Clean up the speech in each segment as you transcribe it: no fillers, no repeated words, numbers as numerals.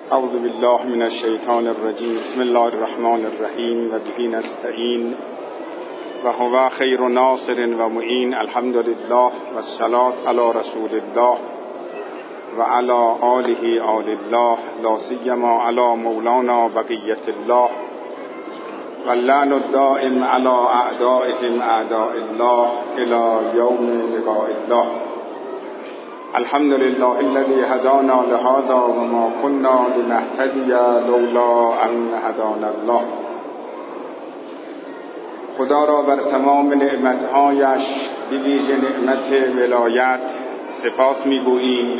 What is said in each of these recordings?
اعوذ بالله من الشیطان الرجیم. بسم الله الرحمن الرحیم و به نستعین و هو خیر ناصر و معین. الحمد لله و الصلاة علی رسول الله و علی آله آل الله، لا سیما علی مولانا بقیة الله و اللعن الدائم علی اعدائهم اعداء الله الی یوم لقاء الله. الحمد لله الذي هدانا لهذا وما كنا لنهتدي لولا ان هدانا الله. خدا را بر تمام نعمتهایش به ویژه نعمت ولایت سپاس می‌گوییم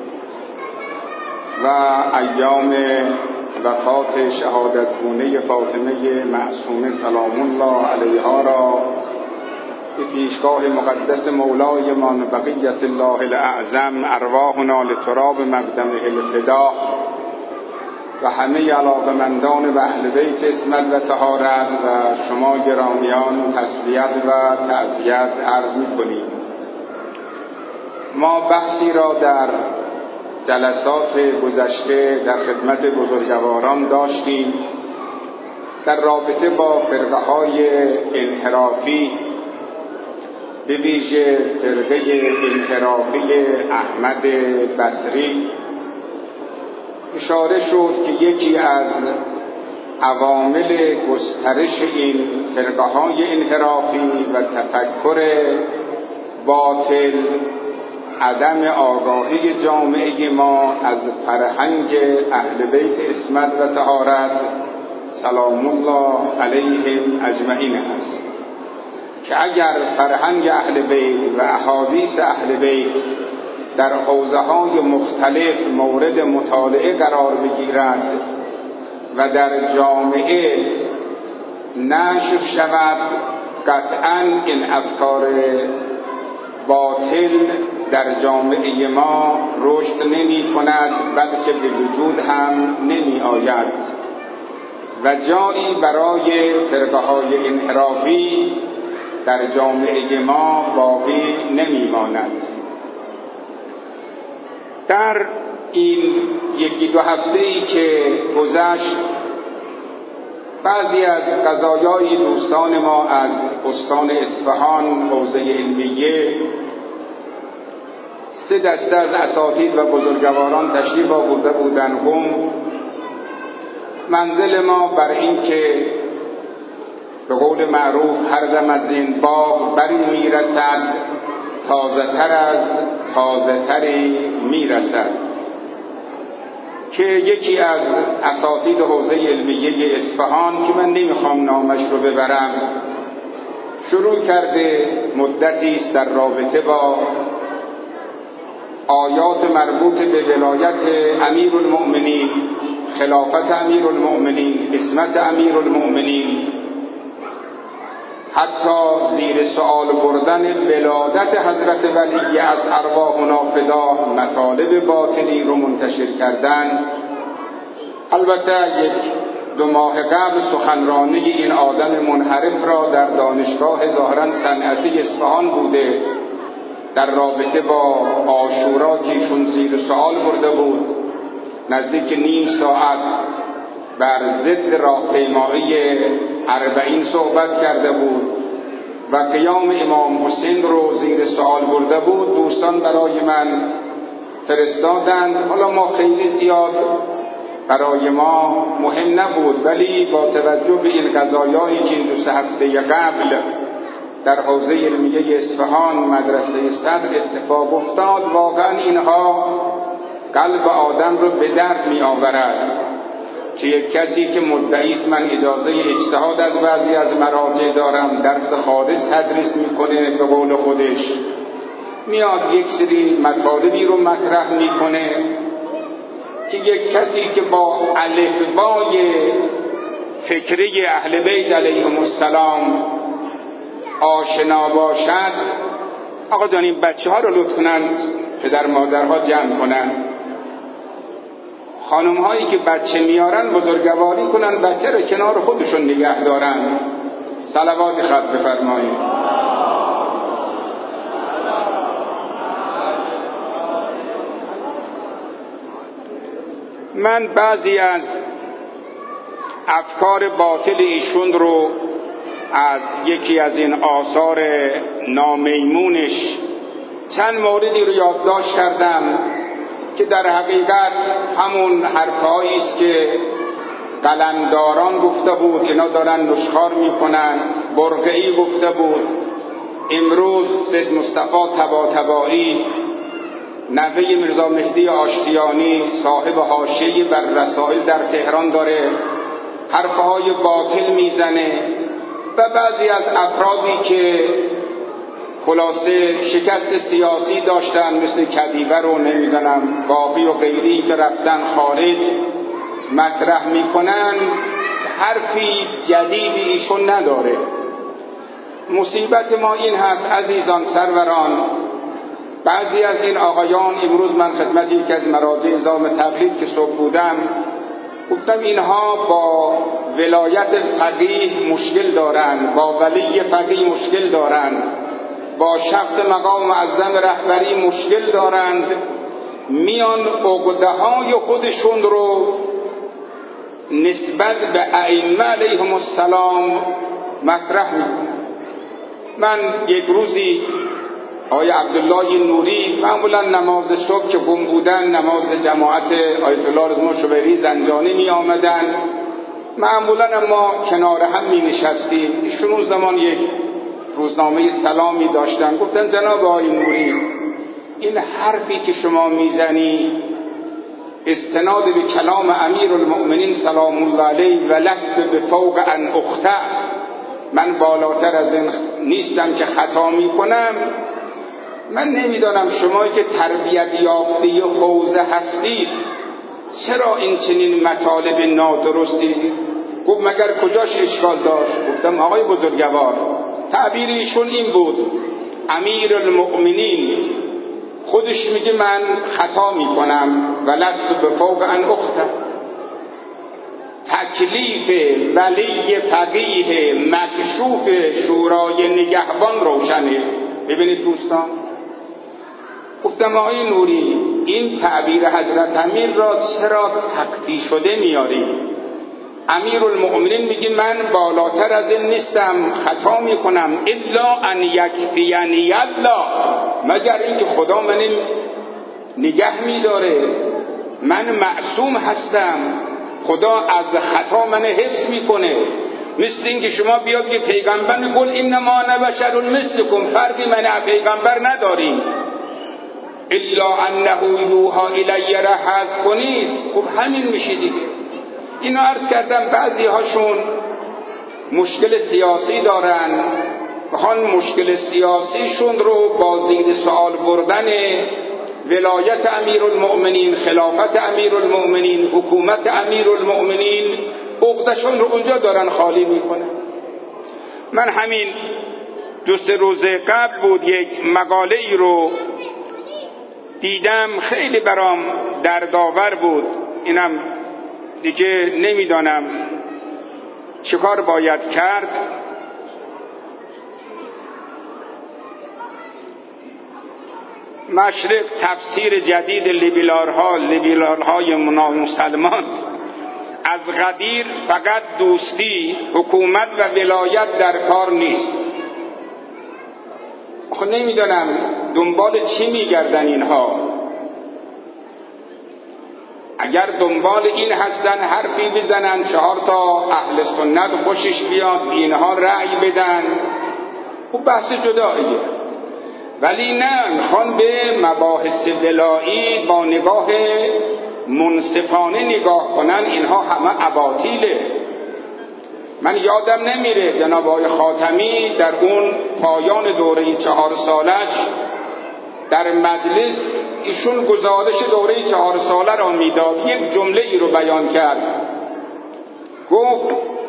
و ایام وفات شهادتگونه فاطمه معصومه سلام الله علیها را به پیشگاه مقدس مولایمان بقیت الله الاعظم ارواحنا لتراب مقدمه الفدا و همه علاقمندان و اهل بیت عصمت و طهارت و شما گرامیان تسلیت و تعزیت عرض می‌کنیم. ما بحثی را در جلسات گذشته در خدمت بزرگواران داشتیم در رابطه با فرقه‌های انحرافی، به ویژه فرقه انحرافی احمد بصری. اشاره شد که یکی از عوامل گسترش این فرقه‌های انحرافی و تفکر باطل عدم آگاهی جامعه ما از فرهنگ اهل بیت عصمت و طهارت سلام الله علیهم اجمعین است که اگر فرهنگ اهل بیت و احادیث اهل بیت در حوزه‌های مختلف مورد مطالعه قرار بگیرد و در جامعه نشر شود، قطعاً این افکار باطل در جامعه ما رشد نمی کند بلکه به وجود هم نمی آید و جایی برای فرقه‌های انحرافی در جامعه ما باقی نمی ماند. در این یکی دو هفته‌ای که گذشت بعضی از قضایای دوستان ما از استان اصفهان حوزه علمیه 3 دسته از اساتید و بزرگواران تشریف آورده بودند. منزل ما بر این که به قول معروف هر دم از این باغ بری میرسد تازه تر از تازه تری میرسد، که یکی از اساتید حوزه علمیه اصفهان که من نمیخوام نامش رو ببرم شروع کرده مدتی است در رابطه با آیات مربوط به ولایت امیرالمؤمنین، خلافت امیرالمؤمنین، عصمت امیرالمؤمنین، حتی زیر سؤال بردن ولادت حضرت ولی از ارواحنا فدا مطالب باطلی رو منتشر کردن. البته 1-2 ماه قبل سخنرانی این آدم منحرف را در دانشگاه ظاهراً صنعتی اصفهان بوده در رابطه با عاشورا که ایشون زیر سؤال برده بود، نزدیک نیم ساعت بر ضد راهپیمایی 40 صحبت کرده بود و قیام امام حسین رو زیر سؤال برده بود. دوستان برای من فرستادند. حالا ما خیلی زیاد برای ما مهم نبود، ولی با توجه به این قضایایی که این 2-3 هفته قبل در حوزه علمیه اصفهان مدرسه صدر اتفاق افتاد، واقعا اینها قلب آدم رو به درد می آورد که یک کسی که مدعی است من اجازه اجتهاد از بعضی از مراجع دارم، درس خارج تدریس میکنه، به قول خودش میاد یک سری مطالبی رو مطرح میکنه که یک کسی که با الفبای فکری اهل بیت علیهم السلام آشنا باشد. آقا جان این بچه ها رو لطفاً پدر مادرها جمع کنن، خانم هایی که بچه میارن بزرگواری کنن، بچه رو کنار خودشون نگه دارن. صلوات خط بفرمایید. من بعضی از افکار باطل ایشون رو از یکی از این آثار نامیمونش چند موردی رو یادداشت کردم که در حقیقت همون حرفهایی است که قلمداران گفته بود، اینا دارن نشخوار میکنن. برقعی گفته بود، امروز سید مصطفی طباطبایی نوه میرزا مهدی آشتیانی صاحب حاشیه بر رسائل در تهران داره حرفهای باطل میزنه و بعضی از افرادی که خلاصه شکست سیاسی داشتن مثل کدیوه رو نمیدونم باقی و غیری که رفتن خارج مطرح میکنن، حرفی جدیدی ایشون نداره. مصیبت ما این هست عزیزان سروران، بعضی از این آقایان، امروز من خدمت یکی از مراجع نظام تبلیغ که صبح بودم گفتم اینها با ولایت فقیه مشکل دارن، با ولی فقیه مشکل دارن، با شخص مقام معظم رهبری مشکل دارند، میان عقده‌های خودشون رو نسبت به ائمه علیهم السلام مطرح میکنن. من یک روزی آقای عبدالله نوری معمولا نماز صبح که گم بودن نماز جماعت آیت الله رضا شویری زنجانی می آمدن، معمولا ما کنار هم می نشستیم. ایشون اون زمان یک روزنامه سلامی داشتن، گفتن جناب آقای نوری این حرفی که شما میزنی استناد به کلام امیر المؤمنین سلام الله علیه و لست به فوق ان اخطأ، من بالاتر از این نیستم که خطا میکنم. من نمیدانم شما که تربیت یافته حوزه هستید چرا این چنین مطالب نادرستی؟ گفت مگر کجاش اشکال داشت؟ گفتم آقای بزرگوار تعبیر ایشون این بود، امیر المؤمنین خودش میگه من خطا میکنم و لست به فوق ان اخطأ. تکلیف ولی فقیه مکشوف شورای نگهبان روشنه. ببینید دوستان، گفتم آقای نوری این تعبیر حضرت امیر را چرا تقطیع شده میاری؟ امیر المؤمنین میگه من بالاتر از این نیستم، خطا میکنم، الا ان یکفینی الله، مگر اینکه خدا من نگه میداره، من معصوم هستم، خدا از خطا من حفظ میکنه. مثل اینکه شما بیاد که پیغمبر میگه انما انا بشر مثلکم، فرقی من پیغمبر نداریم، الا انه یوحی الی را حذف کنید. خب همین میشه دیگه. اینو عرض کردم بعضی هاشون مشکل سیاسی دارن، بخوان مشکل سیاسیشون رو با زیر سوال بردن ولایت امیرالمؤمنین، خلافت امیرالمؤمنین، حکومت امیرالمؤمنین، عقدشون رو اونجا دارن خالی میکنن. من همین 2-3 روز قبل بود یک مقاله ای رو دیدم، خیلی برام دردآور بود. اینم دیگه نمیدانم چه کار باید کرد. مشرق تفسیر جدید لیبرال‌های مسلمان از غدیر فقط دوستی، حکومت و ولایت در کار نیست. خب نمیدونم دنبال چی میگردن اینها. اگر دنبال این هستن حرفی بزنن 4 تا اهل سنت خوشش بیاد اینها رأی بدن، خب بحث جداییه. ولی نه، میخوان به مباحث ولایی با نگاه منصفانه نگاه کنن، اینها همه اباطیله. من یادم نمیره جناب آقای خاتمی در اون پایان دوره 4 سالش در مجلس ایشون گزارش دوره 4 ساله را میداد، یک جمله ای رو بیان کرد، گفت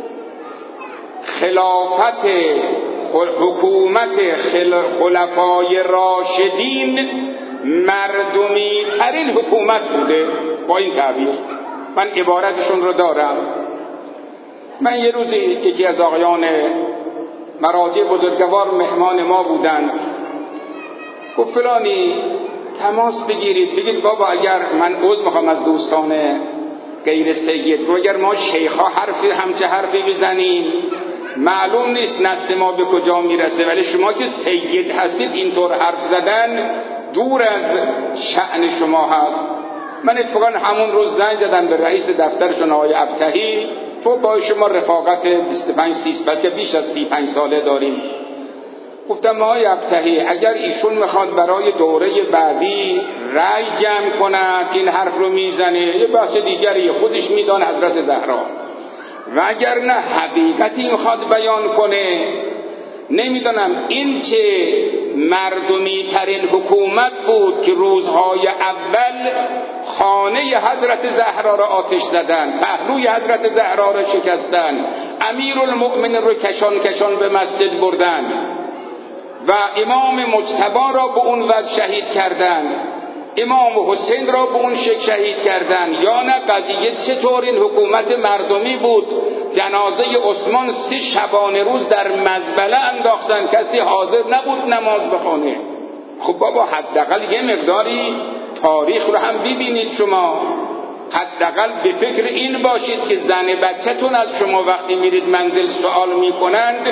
خلافت حکومت خلفای راشدین مردمی ترین حکومت بوده. با این تعبیر من عبارتشون رو دارم. من یه روزی یکی از آقایان مراجع بزرگوار مهمان ما بودن، گفت فلانی تماس بگیرید بگید بابا اگر من عذر میخوام از دوستان غیر سید رو اگر ما شیخا همچه حرفی بزنیم معلوم نیست نسل ما به کجا میرسه، ولی شما که سید هستید اینطور حرف زدن دور از شأن شما هست. من اتفاقا همون روز زنگ زدم به رئیس دفترشون آقای ابتهی، تو با شما رفاقت 25-30 بلکه بیش از 35 ساله داریم. گفتم آقای ابتهی اگر ایشون میخواد برای دوره بعدی رأی جمع کند این حرف رو میزنه، یه بحث دیگری خودش میدان حضرت زهرا، و اگر نه حقیقتی میخواد بیان کنه. نمیدونم این چه مردمی ترین حکومت بود که روزهای اول خانه حضرت زهرا را آتش زدن، پهلوی حضرت زهرا را شکستن، امیرالمؤمنین رو کشان به مسجد بردن و امام مجتبی را به اون وجه شهید کردن، امام حسین را به اون شکل شهید کردن. یا نه قضیه چطور این حکومت مردمی بود؟ جنازه عثمان 3 شبانه روز در مزبله انداختن، کسی حاضر نبود نماز بخونه. خب بابا حداقل یه مقداری تاریخ رو هم ببینید شما، حداقل به فکر این باشید که زن بچه‌تون از شما وقتی میرید منزل سوال میکنند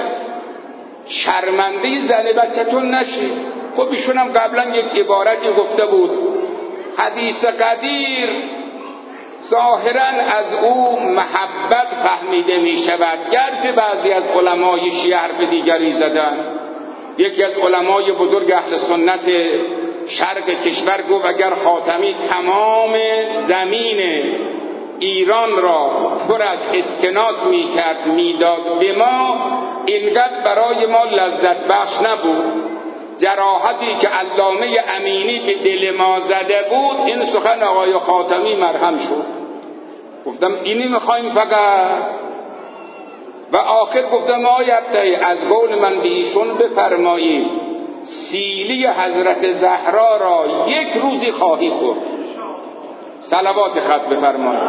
شرمنده زن بچه‌تون نشید. خب ایشون هم قبلا یک عبارتی گفته بود، حدیث قدیر ظاهرا از او محبت فهمیده می شود، گرچه بعضی از علمای شیعه حرف دیگری زدن. یکی از علمای بزرگ اهل سنت شرق کشور گفت اگر خاتمی تمام زمین ایران را پر از اسکناس می کرد میداد به ما، اینقدر برای ما لذت بخش نبود. جراحتی که علامه امینی به دل ما زده بود این سخن آقای خاتمی مرهم شد. گفتم اینی میخوایم فقط؟ و آخر گفتم آقای ابتهی از قول من به ایشون بفرمایید سیلی حضرت زهرا را یک روزی خواهی خورد. صلوات خط بفرمایید.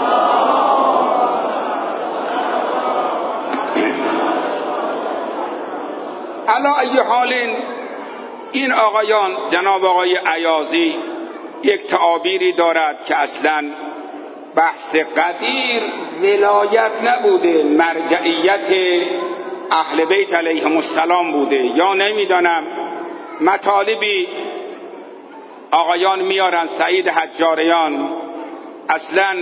علا ای حال این آقایان، جناب آقای عیاضی یک تعابیری دارد که اصلا بحث قدیر ولایت نبوده، مرجعیت اهل بیت علیهم السلام بوده. یا نمیدانم مطالبی آقایان میارن سعید حجاریان اصلا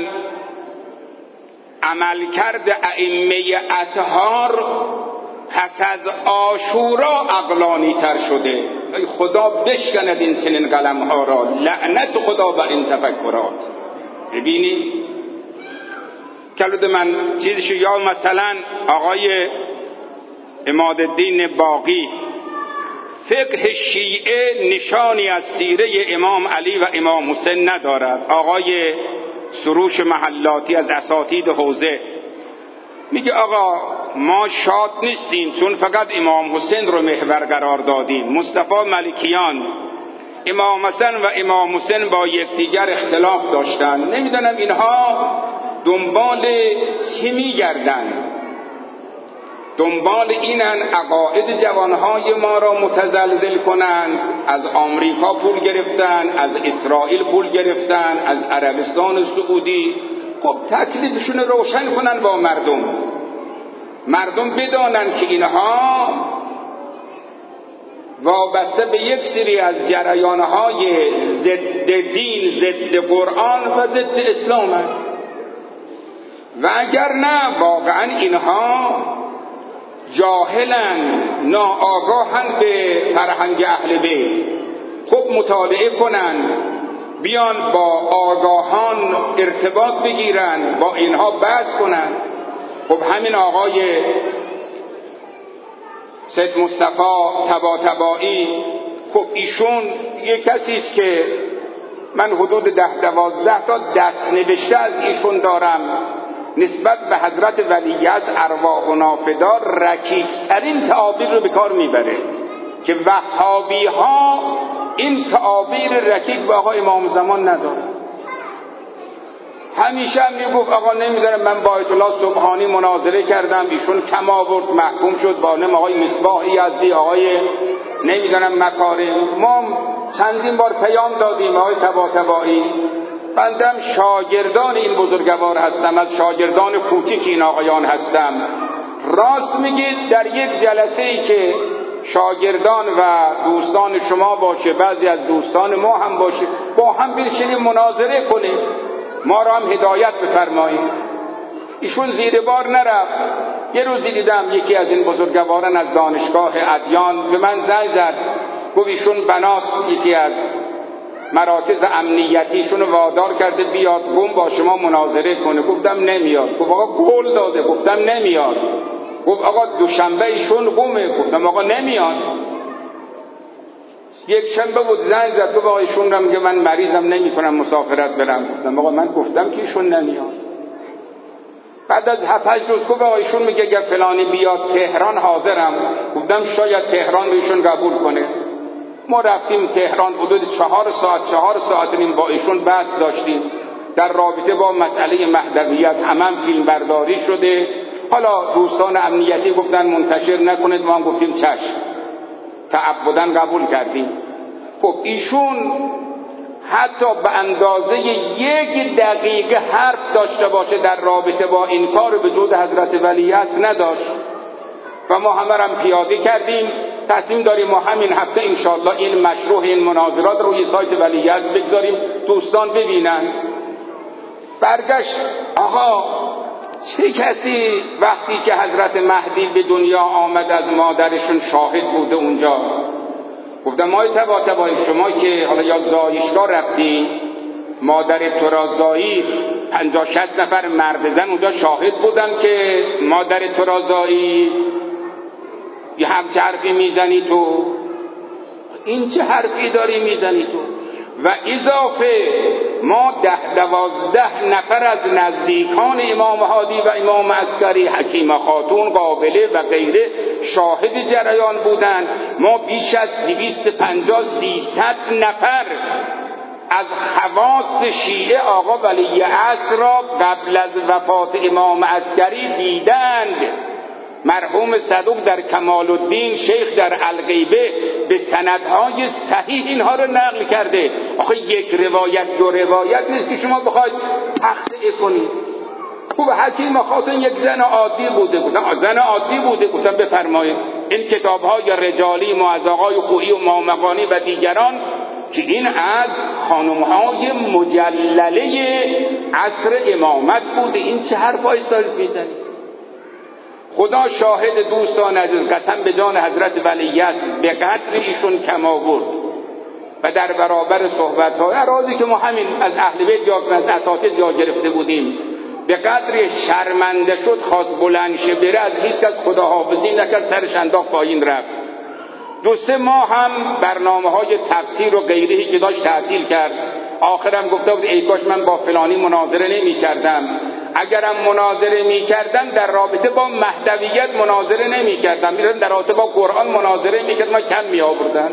عملکرد ائمه اطهار پس از عاشورا عقلانی تر شده. ای خدا بشکند این چنین قلم ها را، لعنت خدا بر این تفکرات. ببینید کلود من چیزشو، یا مثلا آقای عمادالدین باقی، فقه شیعه نشانی از سیره امام علی و امام حسین ندارد. آقای سروش محلاتی از اساتید حوزه میگه آقا ما شاد نیستیم چون فقط امام حسین رو محور قرار دادیم. مصطفی ملکیان، امام حسن و امام حسین با یکدیگر اختلاف داشتن. نمیدونم اینها دنبال چی میگردن؟ دنبال اینن عقاید جوانهای ما را متزلزل کنند. از آمریکا پول گرفتن، از اسرائیل پول گرفتن، از عربستان سعودی. خب تکلیفشون روشن کنن با مردم. مردم بدانن که اینها وابسته به یک سری از جریانهای ضد دین، ضد قرآن و ضد اسلام هست. و اگر نه واقعا اینها جاهلن، ناآگاهن به فرهنگ اهل بیت. خب مطالعه کنن، بیان با آگاهان ارتباط بگیرن، با اینها بحث کنن. خب همین آقای سید مصطفی طباطبایی، خب ایشون یک کسی است که من حدود 10-12 تا دست نوشته از ایشون دارم نسبت به حضرت ولیعصر ارواحنا فدا. رکیک‌ترین تعابیر رو به کار میبره که وهابی ها این تعابیر رکیک به آقا امام زمان نداره. همیشه هم میگفت آقا نمیدونم من با آیت الله سبحانی مناظره کردم، ایشون کم آورد محکوم شد. با نم آقای مصباح یزدی، آقای نمیدونم مکارم، ما چندین بار پیام دادیم آقای طباطبایی بندم شاگردان این بزرگوار هستم، از شاگردان کوچک این آقایان هستم. راست میگید در یک جلسه ای که شاگردان و دوستان شما باشه، بعضی از دوستان ما هم باشه، با هم بشینیم مناظره کنیم، ما را هم هدایت بفرمایید. ایشون زیر بار نرفت. یه روزی دیدم یکی از این بزرگواران از دانشگاه ادیان به من زنگ زد، گفت ایشون بناس یکی از مراکز امنیتیشون وادار کرده بیاد گم با شما مناظره کنه. گفتم نمیاد. گفت آقا قول داده. گفتم نمیاد. گفت آقا دوشنبه ایشون گمه. گفتم آقا نمیاد. یک شنبه بود زنگ زد، گفت آقا ایشون رو میگه من مریضم نمیتونم مسافرت برم. گفتم آقا من گفتم که ایشون نمیاد. بعد از 7-8 روز گفت آقا ایشون میگه اگر فلانی بیاد تهران حاضرم. گفتم شاید تهران رو ایشون قبول کنه. ما رفتیم تهران، حدود 4 ساعت نیم با ایشون بحث داشتیم در رابطه با مسئله مهدویت. هم فیلم برداری شده. حالا دوستان امنیتی گفتن منتشر نکنید، ما هم گفتیم چشم، تعبداً قبول کردیم. خب ایشون حتی به اندازه 1 دقیقه حرف داشته باشه در رابطه با این کار به جود حضرت ولیعصر نداشت و ما همه هم پیاده کردیم. تصمیم داریم ما همین هفته انشاءالله این مشروع، این مناظرات روی سایت ولیعصر بگذاریم دوستان ببینن. برگشت آقا چه کسی وقتی که حضرت مهدی به دنیا آمد از مادرشون شاهد بوده اونجا؟ گفتم ما تبا شما که حالا یا زایشگاه رفتی، مادر تو را زایی 50-60 نفر مرد زن اونجا شاهد بودن که مادر تو را زایی. یه همچه حرفی میزنی تو؟ این چه حرفی داری میزنی تو؟ و اضافه ما 10-12 نفر از نزدیکان امام هادی و امام عسکری، حکیمه خاتون، قابله و غیره شاهد جریان بودند. ما بیش از 250-300 نفر از خواص شیعه آقا ولیعصر را قبل از وفات امام عسکری دیدند. مرحوم صدوق در کمال الدین، شیخ در الغیبه به سندهای صحیح اینها رو نقل کرده. آخه یک روایت 2 روایت نیست که شما بخواید تخطئه کنید. خوب حکیم خاتون یک زن عادی بوده. گفتم زن عادی بوده. گفتم بفرمایید این کتاب‌های رجالی ما از آقای خویی و مامقانی و دیگران که این از خانم‌های مجلله عصر امامت بوده، این چه حرفایی دارید میزنید؟ خدا شاهد دوستان عزیز، قسم به جان حضرت ولیعصر به قدر ایشون کم آورد و در برابر صحبت‌های اراضی که ما همین از اهل بیت یا از اساتید جا گرفته بودیم به قدر شرمنده شد، خواست بلند شه بره، از هیچ کس خداحافظی نکرد، سرش انداخت پایین رفت. 2-3 ماه هم برنامه‌های تفسیر و غیره‌ای که داشت تعطیل کرد. آخرم گفته بود ای کاش من با فلانی مناظره نمی‌کردم. اگرم مناظره می‌کردم در رابطه با مهدویت مناظره نمی‌کردم، می‌رفتم در رابطه با قرآن مناظره می‌کردم، ما کم می‌آوردن.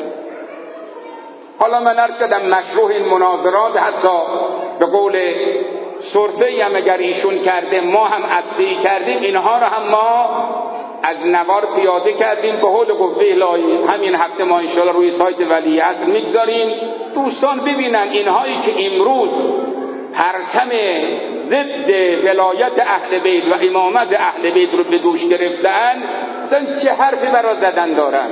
حالا من عرض کردم مشروع این مناظرات حتی به قول سرفه‌ای هم اگر ایشون کرده ما هم عطسه‌ای کردیم، اینها رو هم ما از نوار پیاده کردیم به حول قوه الهی. همین هفته ما انشاءالله روی سایت ولیعصر میگذاریم دوستان ببینن اینهایی که امروز پرچم ضد ولایت اهل بیت و امامت اهل بیت رو به دوش گرفتن، مثلا چه حرفی برا زدن دارن.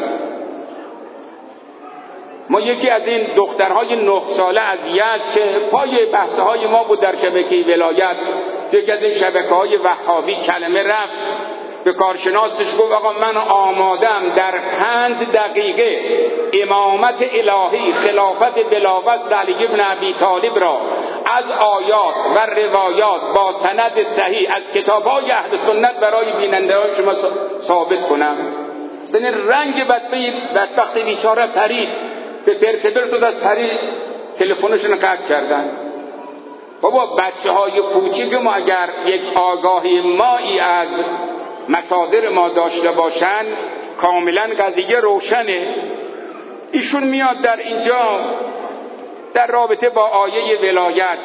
ما یکی از این دخترهای 9 ساله از یزد که پای بحثهای ما بود در شبکه ولایت، یکی از این شبکه‌های وهابی کلمه رفت به کارشناسش گفت آقا من آمادم در 5 دقیقه امامت الهی خلافت بلاوصف علی بن ابی طالب را از آیات و روایات با سند صحیح از کتاب‌های اهل سنت برای بیننده‌های شما ثابت کنم. سن رنگ بدبخت بیچاره پرید، به پرتبرت از پرید، تلفنشون قطع کردن. بابا بچه‌های کوچیک ما اگر یک آگاهی مایی از مصادر ما داشته باشن کاملا قضیه روشنه. ایشون میاد در اینجا در رابطه با آیه ولایت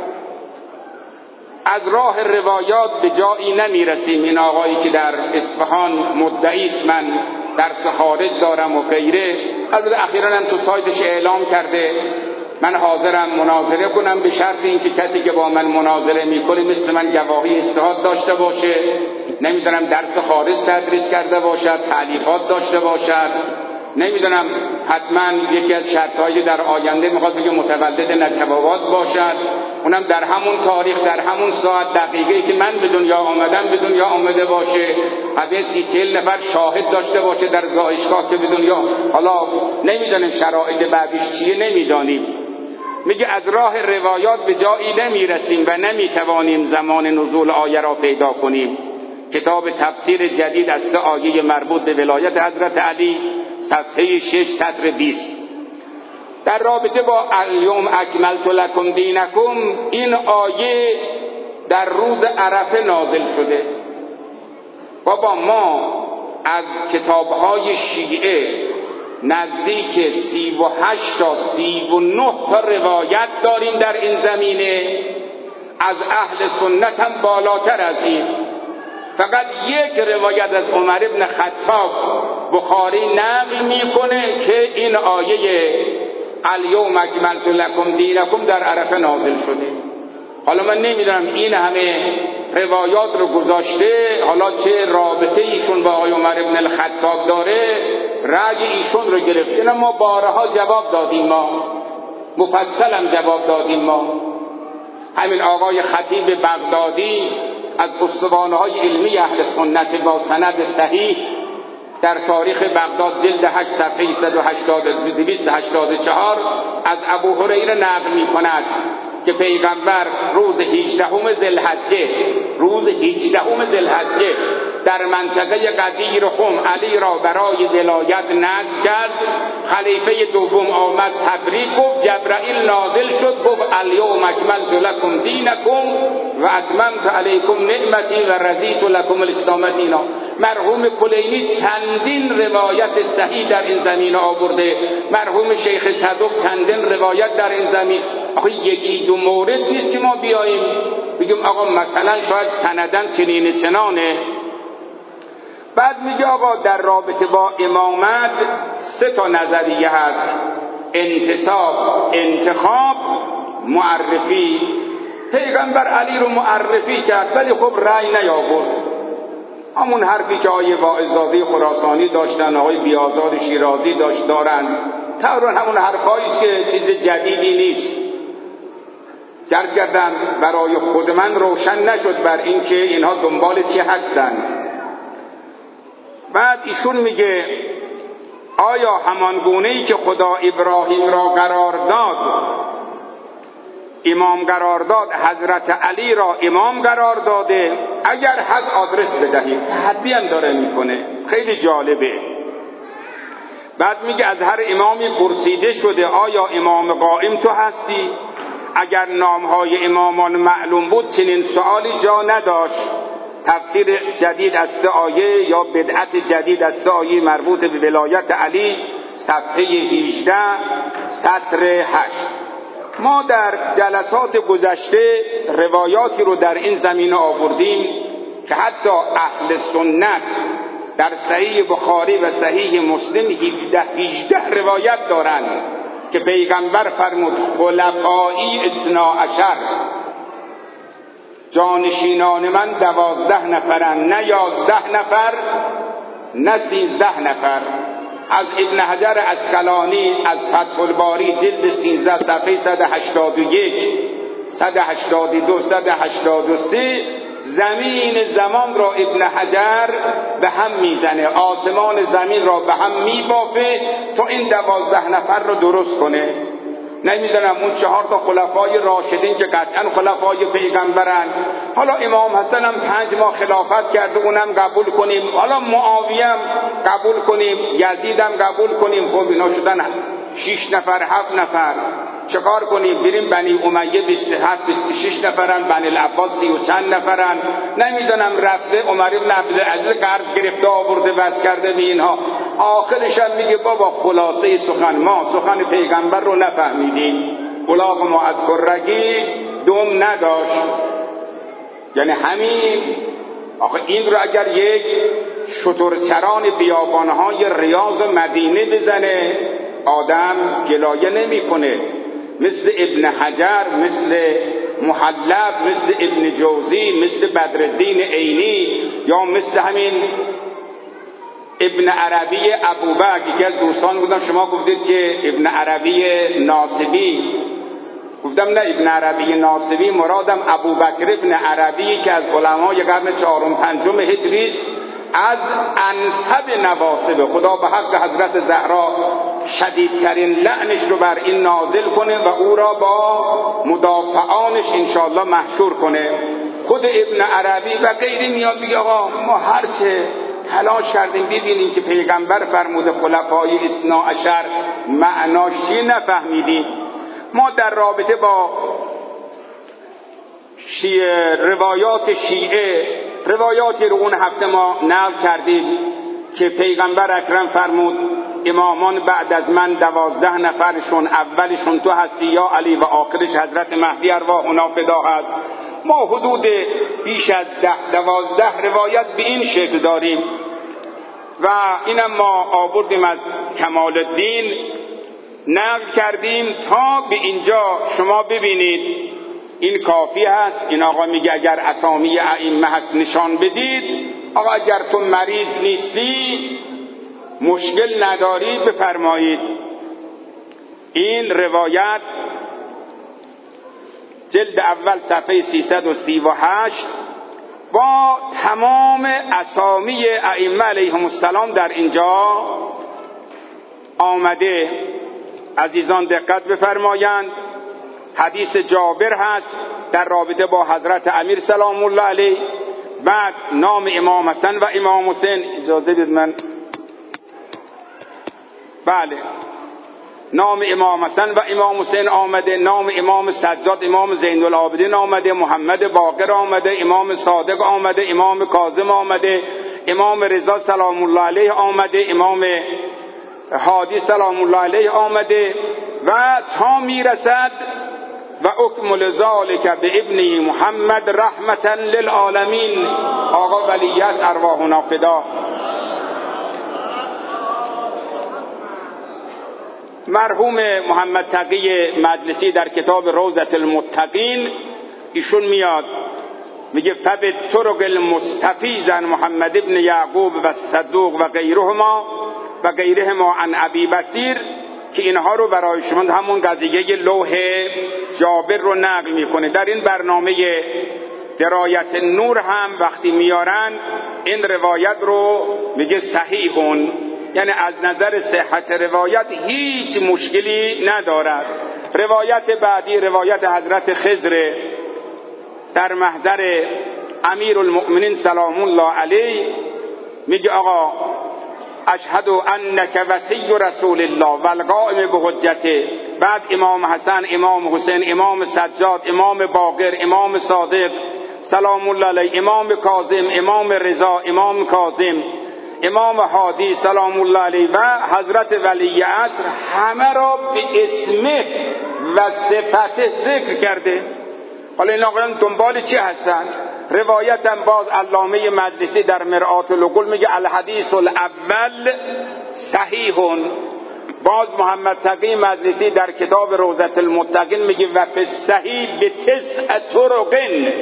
از راه روایات به جایی نمیرسیم. این آقایی که در اصفهان مدعیست من درس خارج دارم و غیره، البته اخیراً هم تو سایتش اعلام کرده من حاضرم مناظره کنم به شرط اینکه کسی که با من مناظره میکنه مثل من گواهی اجتهاد داشته باشه، نمیدونم درس خارج تدریس کرده باشد، تألیفات داشته باشد، نمیدونم حتما یکی از شرطهایی در آینده میخواد بگه متولد نجوابات باشد، اونم در همون تاریخ در همون ساعت دقیقه‌ای که من به دنیا آمدم به دنیا آمده باشه، حداقل 30-40 نفر شاهد داشته باشه در زایشگاه که به دنیا، حالا نمیدونیم شرایط بعدش چیه نمیدانیم. میگه از راه روایات به جایی نمیرسیم و نمیتوانیم زمان نزول آیه را پیدا کنیم. کتاب تفسیر جدید از 3 آیه مربوط به ولایت حضرت علی، صفحه 6 سطر 20. در رابطه با الیوم اکملت لکم دینکم، این آیه در روز عرفه نازل شده. بابا ما از کتاب‌های شیعه نزدیک 38 تا 39 تا روایت داریم در این زمینه، از اهل سنت هم بالاتر از این. فقط یک روایت از عمر ابن خطاب بخاری نقل میکنه که این آیه الیوم اکملت لکم دینکم در عرفه نازل شده. حالا من نمیدونم این همه روایات رو گذاشته، حالا چه رابطه ایشون با آقای عمر ابن الخطاب داره، رأی ایشون رو گرفت. اینا ما بارها جواب دادیم، ما مفصل هم جواب دادیم. ما همین آقای خطیب بغدادی از استوانه‌های علمی اهل سنت با سند صحیح در تاریخ بغداد جلد 8 صفحه 284 از ابو هریره نقل می‌کند که پیغمبر روز 18 ذوالحجه در منطقه غدیر خم علی را برای ولایت نصب کرد. خلیفه دوم آمد تبریک گفت، جبرائیل نازل شد گفت الیوم اکملت لکم دینکم و اتممت علیکم نعمتی و رضیت لکم الاسلام دینا. مرحوم کلینی چندین روایت صحیح در این زمینه آورده، مرحوم شیخ صدوق چندین روایت در این زمین. آخه یکی دو مورد نیست که ما بیاییم بگیم آقا مثلا شاید سندن چنین چنانه. بعد میگه آقا در رابطه با امامت 3 تا نظریه هست: انتصاب، انتخاب، معرفی. پیغمبر علی رو معرفی کرد ولی خب رأی نیاورد. همون حرفی که آقای واعظ‌زاده خراسانی داشتن، آقای بیازار شیرازی دارن، تقریبا همون حرفاییست که چیز جدیدی نیست. درک کردم برای خود من روشن نشد بر این که اینها دنبال چی هستن. بعد ایشون میگه آیا همان گونه‌ای که خدا ابراهیم را امام قرار داد حضرت علی را امام قرار داده؟ اگر هست آدرس بدهید. تحدی هم داره میکنه، خیلی جالبه. بعد میگه از هر امامی پرسیده شده آیا امام قائم تو هستی؟ اگر نامهای امامان معلوم بود چنین سؤالی جا نداشت. تفسیر جدید از 3 آیه یا بدعت جدید از 3 آیه مربوط به ولایت علی، صفحه 18 سطر 8. ما در جلسات گذشته روایاتی رو در این زمینه آوردیم که حتی اهل سنت در صحیح بخاری و صحیح مسلم 18 روایت دارند که پیغمبر فرمود خلفایی 12، جانشینان من 12 نفرند، نه 11 نفر نه 13 نفر. از ابن حجر اسقلانی از فتح الباری جلد 13 صفحه 181 182 183 زمین زمان را ابن حجر به هم میزنه، آسمان زمین را به هم میبافه تا این 12 نفر رو درست کنه. نمیدونم اون 4 تا خلفای راشدین که قطعا خلفای پیغمبرن، حالا امام حسن هم 5 ماه خلافت کرده اونم قبول کنیم، حالا معاویه هم قبول کنیم، یزید هم قبول کنیم، خب اینا شدن 6 نفر 7 نفر. چکار کنیم؟ بریم بنی امیه 27 26 نفرن، بنی العباس 30 و چند نفرن، نمیدونم رفته عمر ابن عبدالعزیز قرض گرفته آورده بس کرده به اینها. آخرش هم میگه بابا خلاصه سخن، ما سخن پیغمبر رو نفهمیدیم، الاغ ما از کرگی دم نداشت. یعنی همین. آخه این رو اگر یک شترچران بیابانهای ریاض مدینه بزنه آدم گلایه نمی کنه. مثل ابن حجر، مثل محلب، مثل ابن جوزی، مثل بدرالدین عینی، یا مثل همین ابن عربی ابوبکر. یکی از دوستان بودم شما گفتید که ابن عربی ناصبی، گفتم نه، ابن عربی ناصبی مرادم ابوبکر ابن عربی که از علمای قرن چهارم پنجم هجری است، از انسب نواسب. خدا به حق حضرت زهرا شدیدترین لعنش رو بر این نازل کنه و او را با مدافعانش انشاءالله محشور کنه. خود ابن عربی و غیری میاد میگه آقا ما هرچه تلاش کردیم ببینیم که پیغمبر فرموده خلفای اثنا عشر معناش چیه نفهمیدیم. ما در رابطه با روایات شیعه، روایاتی رو اون هفته ما نقل کردیم که پیغمبر اکرم فرمود امامان بعد از من 12 نفرشون اولشون تو هستی یا علی و آخرش حضرت مهدی ارواحنا فدا هست. ما حدود بیش از 10-12 روایت به این شکل داریم و اینم ما آوردیم از کمال الدین نقل کردیم تا به اینجا. شما ببینید این کافی هست. این آقا میگه اگر اسامی ائمه هست نشان بدید. آقا اگر تو مریض نیستی مشکل نداری بفرمایید. این روایت جلد اول صفحه 338 با تمام اسامی ائمه علیهم السلام در اینجا آمده. عزیزان دقت بفرمایند. حدیث جابر هست در رابطه با حضرت امیر سلام الله علیه. بعد نام امام حسن و امام حسین، اجازه بدید من، بله، نام امام حسن و امام حسین آمده، نام امام سجاد، امام زین العابدین آمده، محمد باقر آمده، امام صادق آمده، امام کاظم آمده، امام رضا سلام الله علیه آمده، امام هادی سلام الله علیه آمده و تا میرسد و اکمل ذالک به ابن محمد رحمتا للعالمین. آقا ولی است ارواحنا فدا. مرحوم محمد تقی مجلسی در کتاب روضة المتقین ایشون میاد میگه فبالطرق المستفیض عن محمد ابن یعقوب و صدوق و غیرهما عن ابی بصیر، که اینها رو برای شما همون قضیه لوح جابر رو نقل میکنه. در این برنامه درایت نور هم وقتی میارن این روایت رو میگه صحیحون، یعنی از نظر صحت روایت هیچ مشکلی ندارد. روایت بعدی روایت حضرت خضر در محضر امیر المؤمنین سلام الله علیه میگه آقا اشهد انک وصی رسول الله و القائم بحجته. بعد امام حسن، امام حسین، امام سجاد، امام باقر، امام صادق سلام الله علیه، امام کاظم، امام رضا، امام کاظم، امام هادی سلام الله علیه و حضرت ولی عصر، همه را به اسمه و صفته ذکر کرده. حالا این آقایان دنبال چی هستند؟ روایتم باز علامه مجلسی در مرآت العقول میگه الحدیث الاول صحیحون. باز محمد تقی مجلسی در کتاب روضة المتقین میگه و فی الصحیح به 9 طرق،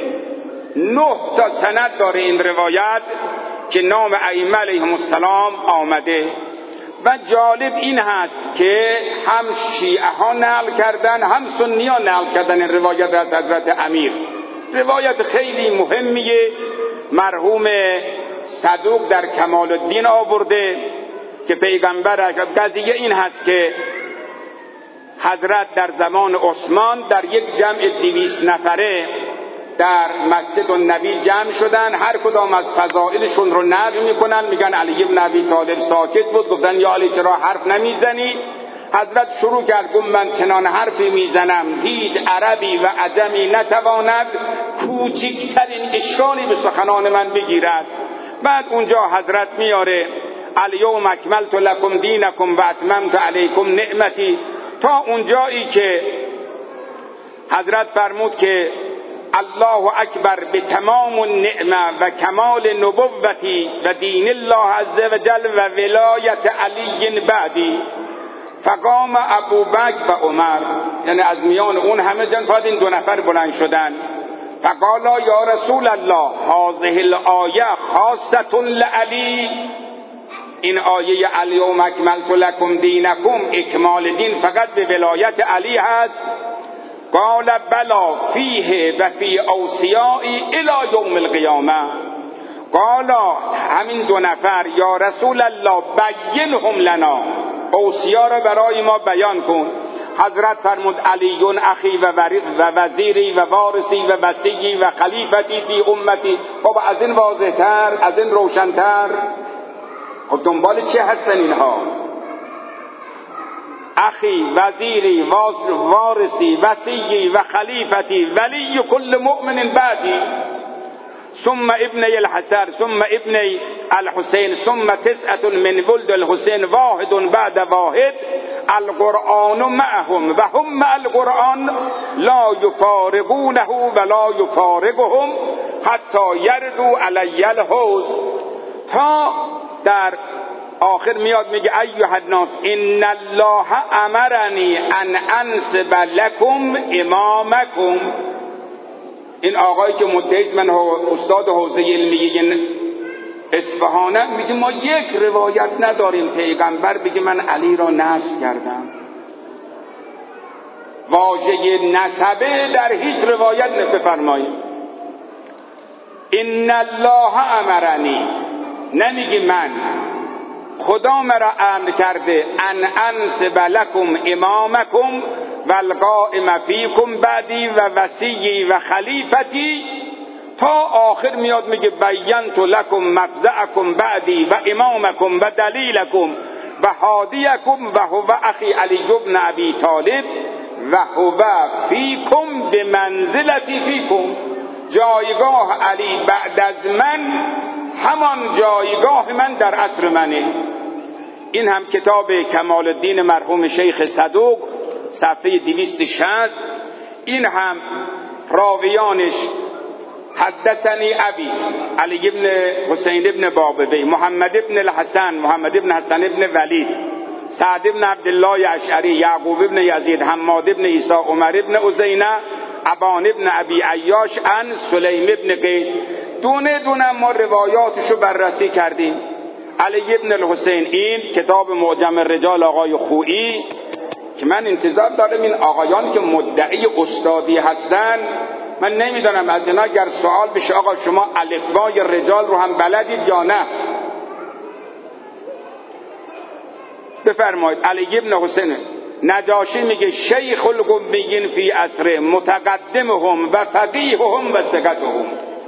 9 تا سند داره این روایت که نام ائمه علیهم السلام آمده. و جالب این هست که هم شیعه ها نقل کردن هم سنی ها نقل کردن این روایت از حضرت امیر. روایت خیلی مهمیه. مرحوم صدوق در کمال الدین آورده که پیغمبر، قضیه این هست که حضرت در زمان عثمان در یک جمع 200 نفره در مسجد النبی جمع شدن، هر کدام از فضائلشون رو نقل میکنن، میگن علی ابن ابی طالب ساکت بود، گفتن یا علی چرا حرف نمیزنی؟ حضرت شروع کرد گفت من چنان حرفی میزنم هیچ عربی و عجمی نتواند کوچکترین اشکالی به سخنان من بگیرد. بعد اونجا حضرت میاره الیوم اکملت لکم دینکم و اتممت علیکم نعمتی، تا اونجایی که حضرت فرمود که الله اکبر به تمام النعمه و کمال نبوتی و دین الله عز و جل و ولایت علی بعدی، فقام ابوبکر و عمر، یعنی از میان اون همه جن این دو نفر بلند شدن. فقالا یا رسول الله هذه الآیه خاصة لعلی، این آیه الیوم اکملت لکم دینکم، اکمال دین فقط به ولایت علی هست. قال بلا فیه و فی اوصیائی الی یوم القیامه. قالا همین دو نفر یا رسول الله بینهم لنا، اوصیا را برای ما بیان کن. حضرت فرمود علیون اخی و وزیری و وارثی و وصی و خلیفتی فی امتی. خب از این واضح‌تر، از این روشن‌تر، خب دنبال چه هستن اینها؟ اخی، وزیری، وارثی، وصی و خلیفتی، ولی کل مؤمن بعدی، ثم ابنی الحسن، ثم ابنی الحسین، ثم تسعة من ولد الحسین، واحد بعد واحد، القرآن معهم و هم مع القرآن لا یفارقونه ولا یفارقهم حتی یردوا علی الحوض. تا در آخر میاد میگه ایها الناس ان الله امرنی ان انصب لکم امامکم. این آقایی که مدعی من استاد حوزه علمیه اصفهانه میگه ما یک روایت نداریم پیغمبر بگه من علی را نصب کردم. واژه نسبه در هیچ روایت نفرمایید. ان الله امرنی، نمیگه من، خدا مرا امر کرده ان انصب لکم امامکم و القائم فیکم بعدی و وصی و خلیفتی، تا آخر میاد میگه بینت لکم مفزعکم بعدی و امامکم و دلیلکم و هادیکم و هو اخی علی بن ابی طالب و هو فیکم بمنزلتی فیکم. جایگاه علی بعد از من همان جایگاه من در عصر منه. این هم کتاب کمال الدین مرحوم شیخ صدوق صفحه 260. این هم راویانش حدثنی ابی علی ابن حسین ابن بابوی، محمد ابن الحسن، محمد ابن حسن ابن ولید، سعد ابن عبدالله اشعری، یعقوب ابن یزید، حماد ابن عیسی، عمر ابن عزینه، ابان ابن ابی عیاش، ان سلیم ابن قیس. دونه دونه ما روایاتشو بررسی کردیم. علی ابن الحسین، این کتاب معجم الرجال آقای خویی که من انتظار دارم این آقایان که مدعی استادی هستن، من نمیدونم از اینا اگر سوال بشه آقا شما الفبای رجال رو هم بلدید یا نه، بفرمایید. علی ابن حسین نجاشی میگه شیخ القمیین فی عصر، متقدمهم و فقیههم و ثقتهم.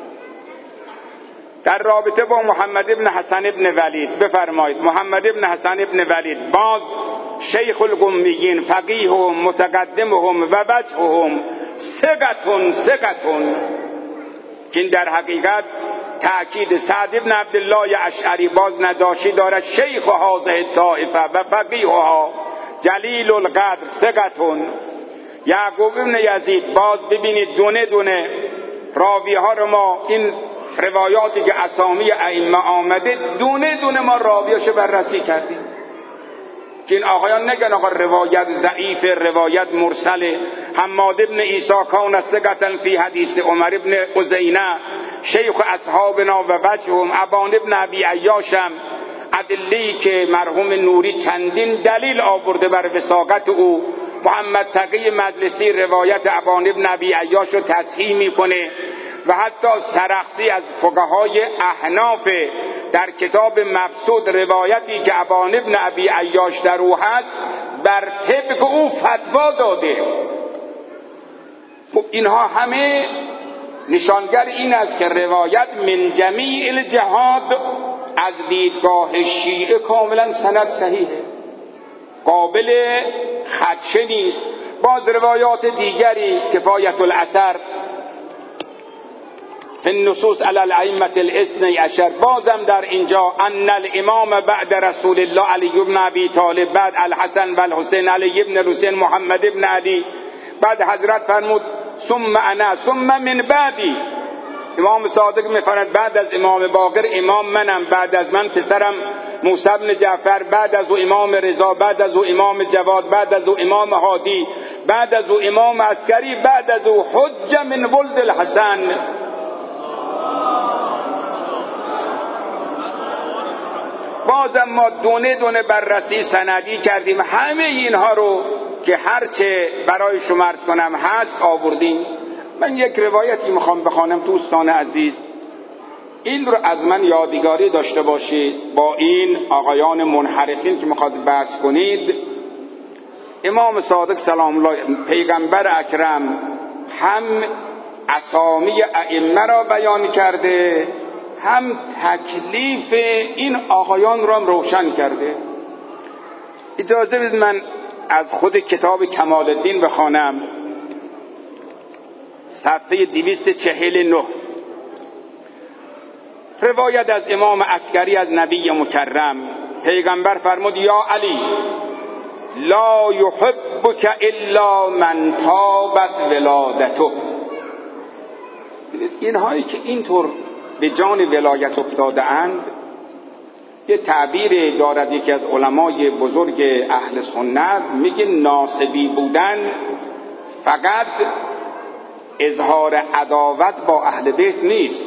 در رابطه با محمد ابن حسن ابن ولید بفرمایید. محمد ابن حسن ابن ولید باز شیخ القمیین، فقیههم، متقدمهم و وجههم ثقتون، که این در حقیقت تأکید سعد ابن عبدالله اشعری باز نجاشی دارد شیخ هذه الطائفه و فقیهها جلیل القدر ثقتون. یعقوب ابن یزید باز ببینید دونه دونه راوی ها رو ما این روایاتی که اسامی ائمه آمده دونه دونه ما راویاشو بررسی کردیم که این آقایان نگن آقا روایت ضعیف، روایت مرسل. حماد ابن عیسی کان ثقة فی حدیث عمر ابن عزینه شیخ اصحابنا و وجههم. ابان ابن ابی عیاشم ادلی که مرحوم نوری چندین دلیل آورده بر وثاقت او. محمد تقی مجلسی روایت ابان ابن ابی عیاش رو تصحیح میکنه و حتی سرخسی از فقهای احناف در کتاب مبسوط روایتی که ابان ابن ابی عیاش در او هست بر طبق او فتوا داده. خب اینها همه نشانگر این است که روایت من جمیع الجهاد از دیدگاه شیعه کاملا سند صحیحه، قابل خدشه نیست. باز روایات دیگری کفایت الاثر فی النصوص علی الائمه الاثنی عشر، بازم در اینجا ان الامام بعد رسول الله علی بن ابی طالب، بعد الحسن و الحسین علی ابن الحسین محمد ابن علی، بعد حضرت فرمود ثم انا ثم من بعدی. امام صادق میفرماید بعد از امام باقر امام منم، بعد از من پسرم موسی بن جعفر، بعد از او امام رضا، بعد از او امام جواد، بعد از او امام هادی، بعد از او امام عسکری، بعد از او حجه من ولد الحسن. بازم ما دونه دونه بررسی سندی کردیم، همه اینها رو که هرچه برای شما عرض کنم هست آوردیم. من یک روایتی میخوام بخوانم دوستان عزیز، این رو از من یادگاری داشته باشید با این آقایان منحرفین که میخواد بحث کنید. امام صادق سلام الله، پیغمبر اکرم، هم اسامی ائمه را بیان کرده، هم تکلیف این آقایان را روشن کرده. اجازه بدید من از خود کتاب کمال الدین بخوانم، صفحه 249. روایت از امام عسکری از نبی مکرم، پیغمبر فرمود یا علی لا یحبک الا من طابت ولادته. اینهایی که اینطور به جان ولایت افتاده اند، یه تعبیر دارد یکی از علمای بزرگ اهل سنت، میگه ناصبی بودن فقط اظهار عداوت با اهل بیت نیست،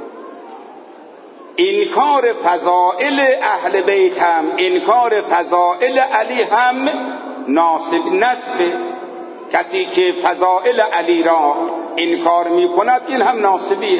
انکار فضائل اهل بیت هم، انکار فضائل علی هم نسبه. کسی که فضائل علی را انکار میکند این هم ناسبیه.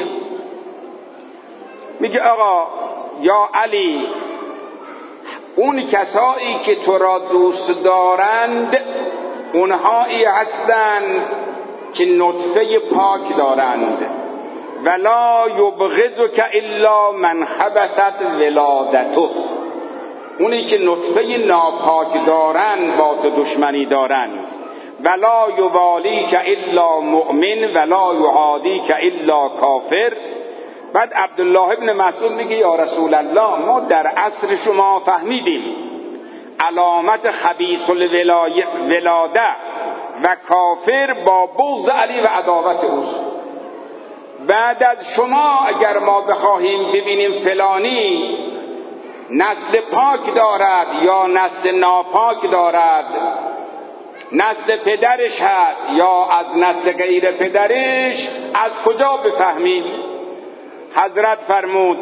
میگه آقا یا علی، اون کسایی که تو را دوست دارند اونهایی هستند که نطفه پاک دارند، ولا یبغضک الا من خبثت ولادته. اونی که نطفه ناپاک دارند با تو دشمنی دارند. ولا یوالیک الا مؤمن ولا یعادیک الا کافر. بعد عبدالله ابن مسعود میگه یا رسول الله، ما در عصر شما فهمیدیم علامت خبیث الولاده و کافر با بغض علی و عداوت اوست. بعد از شما اگر ما بخواهیم ببینیم فلانی نسل پاک دارد یا نسل ناپاک دارد، نسل پدرش هست یا از نسل غیر پدرش، از کجا بفهمیم؟ حضرت فرمود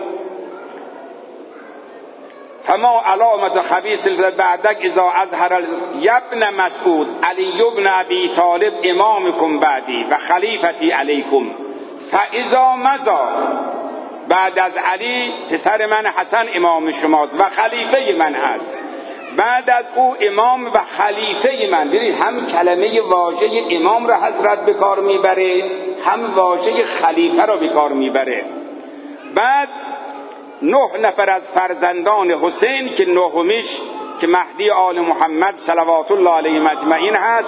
فما علامت خبیث بعدک اذا اظهر ابن مسعود علی ابن ابی طالب امامکم بعدی و خلیفتی علیکم فاذا مضى. بعد از علی پسر من حسن امام شماست و خلیفه من است، بعد از او امام و خلیفه من. ببینید هم کلمه واژه امام را حضرت به کار میبره، هم واژه خلیفه را به کار میبره. بعد 9 نفر از فرزندان حسین که نهمیش که مهدی آل محمد صلوات الله علیه مجمعین هست.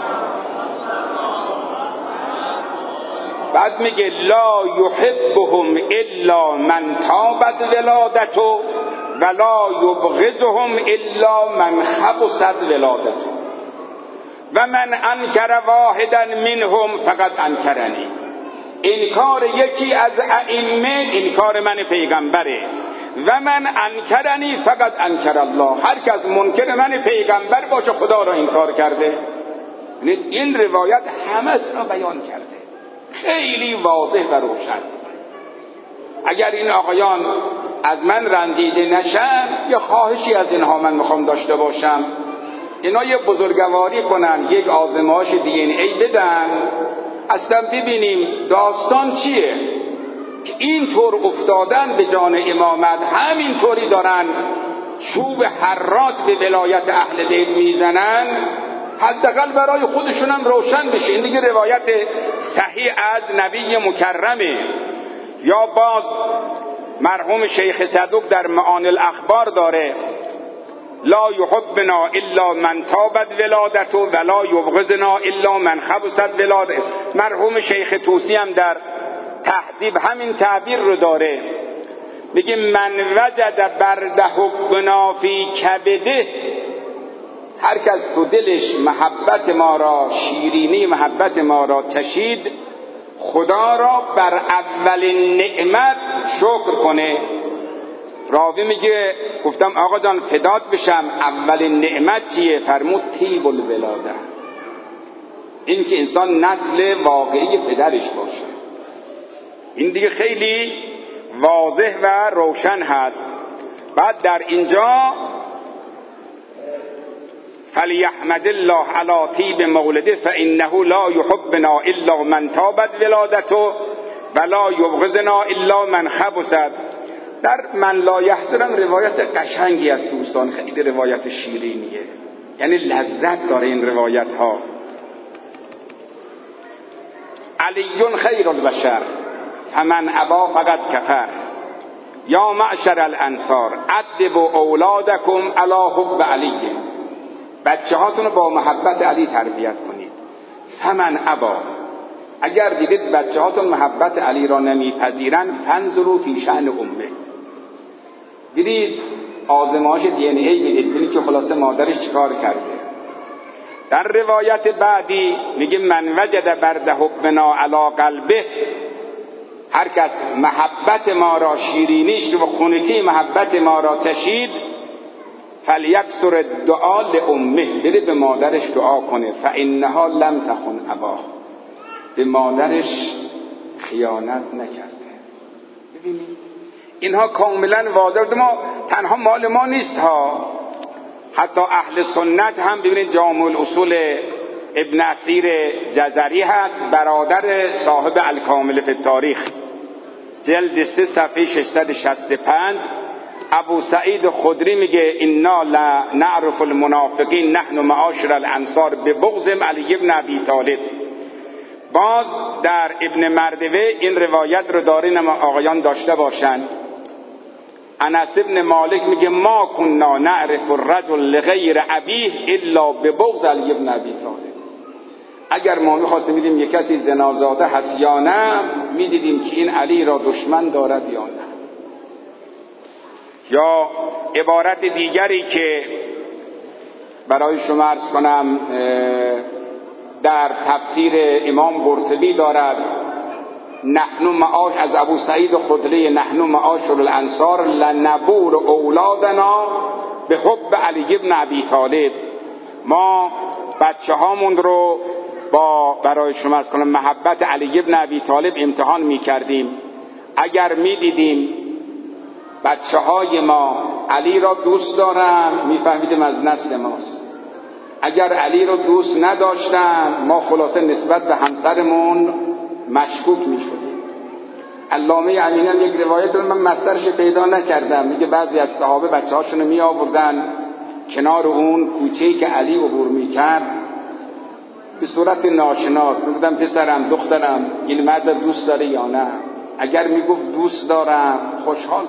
بعد میگه لا یحبهم الا من طابت ولادته ولا یبغضهم الا من خبثت ولادته و من انکر واحدا منهم فقد انکرنی. انکار یکی از ائمه انکار من پیغمبره، و من انکرنی فقط انکر الله. هر کس منکر من پیغمبر باشه خدا را انکار کرده. این روایت همه را بیان کرده، خیلی واضح و روشن. اگر این آقایان از من رنجیده نشن، یا خواهشی از اینها من میخوام داشته باشم، اینا یه بزرگواری کنن، یک آزمایش دی ان ای بدن، اصلا ببینیم داستان چیه که اینطور افتادن به جان امامت، همینطوری دارن چوب حراج به ولایت اهل بیت میزنن، حداقل برای خودشون هم روشن بشه. این دیگه روایت صحیح از نبی مکرمه. یا باز مرحوم شیخ صدوق در معانی الاخبار داره لا یحبنا الا من طابت ولادته ولا یبغضنا الا من خبثت ولادته. مرحوم شیخ طوسی هم در تهذیب همین تعبیر رو داره، میگه من وجد برد حبنا فی کبده. هر کس تو دلش محبت ما را، شیرینی محبت ما را چشید، خدا را بر اولین نعمت شکر کنه. راوی میگه گفتم آقا جان فدات بشم، اولین نعمت چیه؟ فرمود طیب الولاده، این که انسان نسل واقعی پدرش باشه. این دیگه خیلی واضح و روشن هست. بعد در اینجا فلیحمد الله علی طیب مولده فانه لا یحبنا الا من طابت ولادته ولا یبغضنا الا من خبثت. در من لا یحزنم روایت قشنگی است دوستان، خیلی روایت شیرینیه، یعنی لذت داره این روایت ها. علی خیر البشر فمن ابا فقد کفر یا معشر الانصار ادبوا اولادکم علی حب علی. بچه هاتون رو با محبت علی تربیت کنید. فمن ابا، اگر دیدید بچه هاتون محبت علی را نمیپذیرن فانظروا فی شأن امه. دیدید آزمایش دی ان ای بدید ببینید که خلاصه مادرش چیکار کرده. در روایت بعدی میگه من وجد برد حبنا علی قلبه، هر کس محبت ما را شیرینیش رو و خونکی محبت ما را چشید فلیکثر الدعاء لامه، بره به مادرش دعا کنه. فانها لم تخن اباه، به مادرش خیانت نکرده. ببینید اینها کاملا واضحه. ما تنها مال ما نیست ها، حتی اهل سنت هم ببینید جامع الاصول ابن اسیر جزری هست، برادر صاحب الکامل فی التاریخ، جلد 3 صفحه 665. ابو سعید خدری میگه انا لا نعرف المنافقین نحن معاشر الانصار ببغض علی ابن ابی طالب. باز در ابن مردوه این روایت رو دارین اما آقایان داشته باشند. انس ابن مالک میگه ما كنا نعرف الرجل لغیر ابیه الا ببغض علی ابن ابی طالب. اگر ما میخواستیم میدیم یک کسی زنازاده هست یا نه، میدیدیم که این علی را دشمن دارد یا نه. یا عبارت دیگری که برای شما عرض کنم در تفسیر امام قرطبی دارد، نحن معاش از ابو سعید خدری، نحن معاشر الانصار لنبور اولادنا به حب علی ابن ابی طالب. ما بچه هامون رو برای شما از کنم محبت علی ابن ابی طالب امتحان می کردیم. اگر می دیدیم بچه های ما علی را دوست دارن می فهمیدیم از نسل ماست. اگر علی را دوست نداشتن ما خلاصه نسبت به همسرمون مشکوک می شدیم. علامه امینی یک روایت رو من مصدرش پیدا نکردم، میگه بعضی از صحابه بچه هاشون می آوردن کنار اون کوچه‌ای که علی عبور می کرد به صورت ناشناس، میگفتم پسرم دخترم این مرد دوست داره یا نه. اگر میگفت دوست دارم خوشحال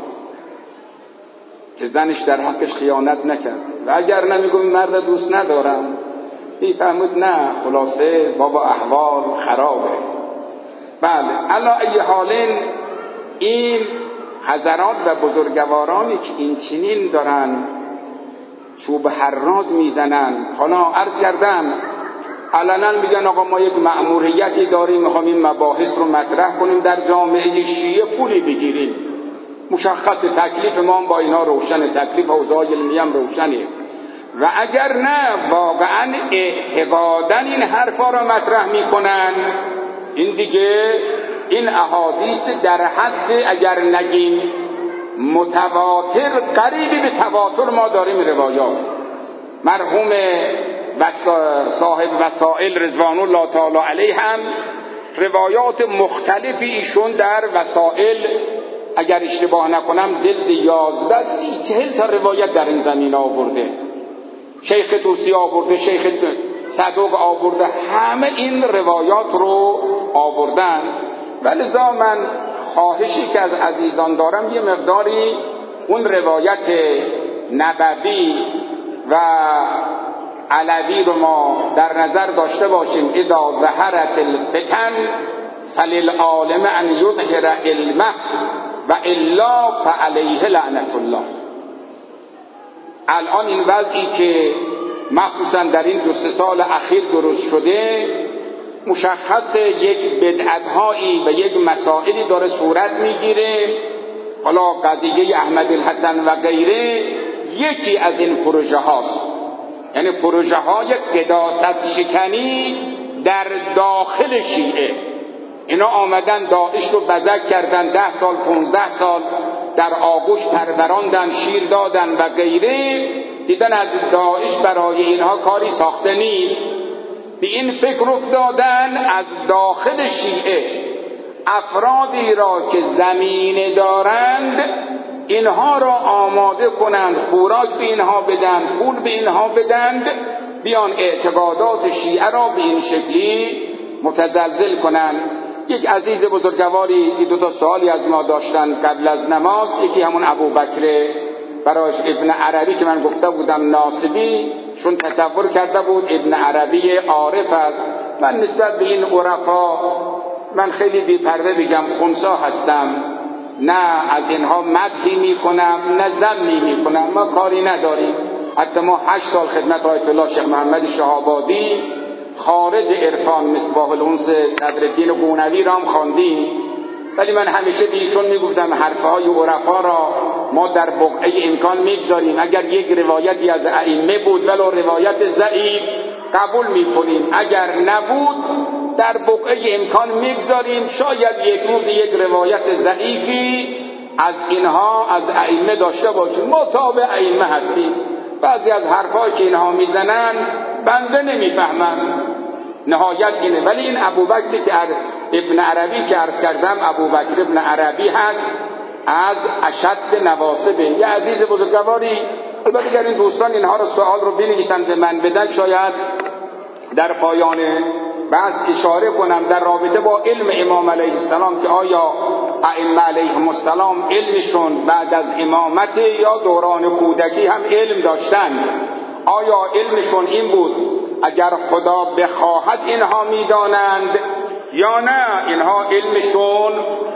که زنش در حقش خیانت نکرد، و اگر نمیگفت این مرد دوست ندارم میفهمید نه خلاصه بابا احوال خرابه. بله علا ای حالین این حضرات و بزرگوارانی که این چنین دارن چوب حراج میزنن، حالا عرض کردم علنا میگن آقا ما یک مأموریتی داریم میخوام این مباحث رو مطرح کنیم در جامعه شیعه پولی بگیریم. مشخص تکلیف ما با اینا روشنه، تکلیف حوزه علمی هم روشنه. و اگر نه واقعا اعتقادن این حرفا رو مطرح میکنن، این دیگه این احادیث در حد اگر نگیم متواتر قریبی به تواتر ما داریم روایات. مرحوم صاحب وسائل رضوان الله تعالی علیه هم روایات مختلفی ایشون در وسائل اگر اشتباه نکنم جلد 11 30-40 تا روایت در این زمین آورده. شیخ توسی آورده، شیخ صدوق آورده، همه این روایات رو آوردن. ولذا من خواهشی که از عزیزان دارم یه مقداری اون روایت نبوی و علوی رو ما در نظر داشته باشیم. اذا ظهرت الفتن فللعالم ان یظهر علمه و الا فعلیه لعنت الله. الان این وضعی که مخصوصا در این 2-3 سال اخیر درست شده، مشخص یک بدعت‌هایی و یک مسائلی داره صورت میگیره. حالا قضیه احمد الحسن و غیره یکی از این پروژه هاست، یعنی پروژه های قداست شکنی در داخل شیعه. اینا آمدن داعش رو بزک کردن، 10 سال 15 سال در آغوش پروراندن، شیر دادن و غیره. دیدن از داعش برای اینها کاری ساخته نیست، به این فکر افتادن از داخل شیعه افرادی را که زمینه دارند اینها را آماده کنند، خوراک به اینها بدن، پول به اینها بدند، بیان اعتقادات شیعه را به این شکلی متزلزل کنند. یک عزیز بزرگواری 2 سوالی از ما داشتن قبل از نماز. یکی همون ابوبکر برایش ابن عربی که من گفته بودم ناصبی، چون تصور کرده بود ابن عربی عارف است. من نسبت به این عرفا من خیلی بی‌پرده بگم خنثی هستم، نه از اینها مدحی میکنم نه ذمی میکنم، ما کاری نداریم. حتی ما 8 سال خدمت آیت الله شیخ محمد شهابادی خارج عرفان مصباح الانس صدرالدین قونوی را هم خواندیم، ولی من همیشه به ایشون میگفتم حرفهای عرفا را ما در بقعه امکان میگذاریم. اگر یک روایتی از ائمه بود ولو روایت ضعیف قبول میکنیم، اگر نبود در بقعه امکان میگذاریم. شاید یک روز یک روایت ضعیفی از اینها از ائمه داشته باشیم، ما تابع ائمه هستیم. بعضی از حرفایی که اینها میزنن بنده نمیفهمم، نهایت اینه. ولی این ابوبکر که ابن عربی که عرض کردم، ابوبکر ابن عربی هست، از اشد نواصبه. یه عزیز بزرگواری، البته اگر این دوستان اینها رو سوال رو بنویسن به من بدن، شاید در پایان بحث اشاره کنم در رابطه با علم امام علیه السلام که آیا ائمه علیهم السلام علمشون بعد از امامت یا دوران کودکی هم علم داشتن؟ آیا علمشون این بود اگر خدا بخواهد اینها میدانند، یا نه اینها علمشون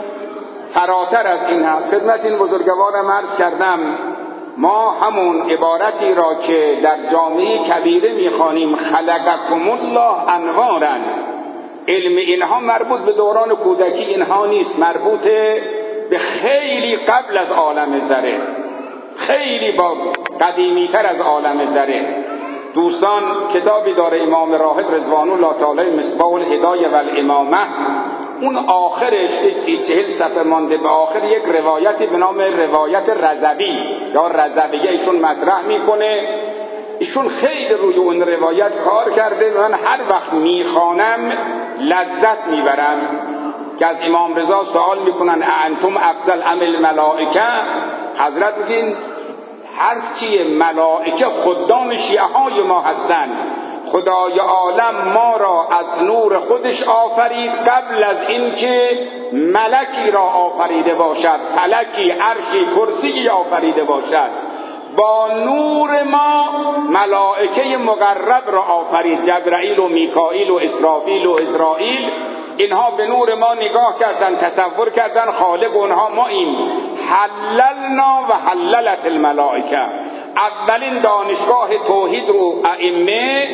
فراتر از این هست؟ خدمت این بزرگوارم عرض کردم ما همون عبارتی را که در جامعه کبیره میخوانیم خلقکم الله انوارا، علم اینها مربوط به دوران کودکی اینها نیست، مربوط به خیلی قبل از عالم ذره، خیلی با قدیمی‌تر از عالم ذره. دوستان کتابی داره امام راهب رضوان الله تعالی مصباح الهدایه و الامامه، اون آخرش 30-40 صفحه مانده، به آخر یک روایتی به نام روایت رضوی یا رضویه ایشون مطرح میکنه. ایشون خیلی روی اون روایت کار کرده و من هر وقت میخوانم لذت میبرم. که از امام رضا سوال میکنن انتم افضل ام الملائکه؟ حضرت میگین حرف چیه؟ ملائکه خدام شیعه های ما هستند. خدای عالم ما را از نور خودش آفرید قبل از اینکه ملکی را آفریده باشد، فلکی، عرشی، کرسی آفریده باشد. با نور ما ملائکه مقرب را آفرید، جبرائیل و میکائیل و اسرافیل و اسرائیل. اینها به نور ما نگاه کردن، تصور کردن خالق اونها ماییم. حللنا و حللت الملائکه. اولین دانشگاه توحید رو ائمه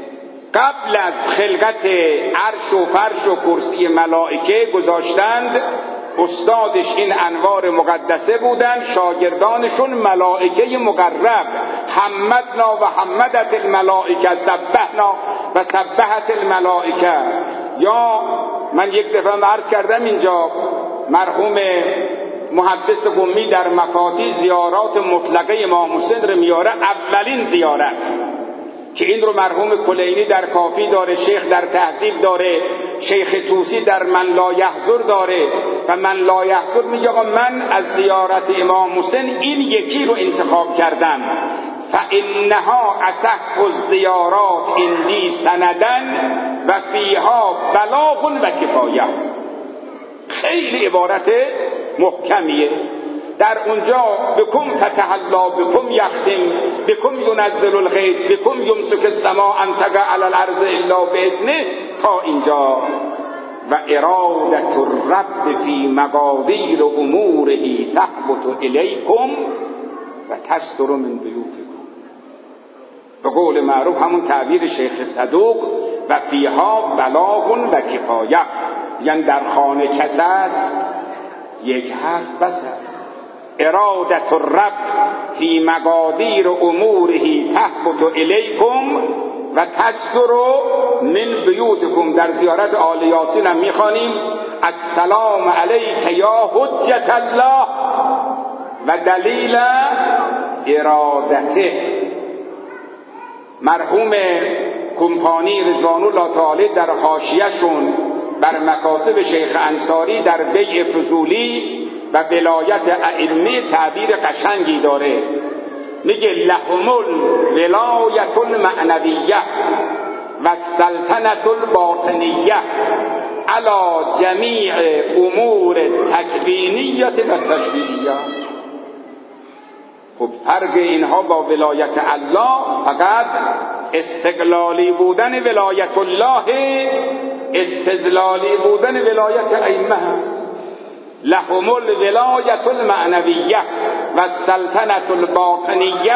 قبل از خلقت عرش و فرش و کرسی ملائکه گذاشتند. استادش این انوار مقدسه بودن، شاگردانشون ملائکه مقرب. حمدنا و حمدت الملائکه، سبحنا و سبحت الملائکه. یا من یک دفعه عرض کردم اینجا، مرحوم محدث قمی در مفاتیح زیارات مطلقه امام حسین رو میاره. اولین زیارت که این رو مرحوم کلینی در کافی داره، شیخ در تهذیب داره، شیخ توسی در من لا یحضر داره. و من لا یحضر میگه آقا من از زیارت امام حسین این یکی رو انتخاب کردم، فانها اصح الزیارات عندی سندن و فیها بلاغ و کفایه. خیلی عبارت محکمیه. در اونجا بکم فتحالله، بکم یختم، بکم ینزل الغیث، بکم یمسک السماء ان تقع علی الارض الا باذنه، تا اینجا. و ارادت الرب فی مقادیر اموره تهبط الیکم و تصدر من بیوتکم. به قول معروف همون تعبیر شیخ صدوق و فیها بلاغ و کفایه، یعنی در خانه کس است یک حرف بس است. ارادت الرب فی مقادیر اموره تهبط الیکم و تصدر من بیوتکم. در زیارت آل یاسین هم میخوانیم السلام علیک یا حجت الله و دلیل ارادته. مرحوم کمپانی رضوان الله تعالی در حاشیه‌شون بر مکاسب شیخ انصاری در بیع فضولی و ولایت ائمه تعبیر قشنگی داره، میگه لهم الولایت المعنویه و السلطنت الباطنیه علی جمیع امور تکوینیه و تشریعیه. خب فرق اینها با ولایت الله فقط استقلالی بودن ولایت الله، استدلالی بودن ولایت ائمه است. لهم الولایت المعنویه و السلطنت الباطنیه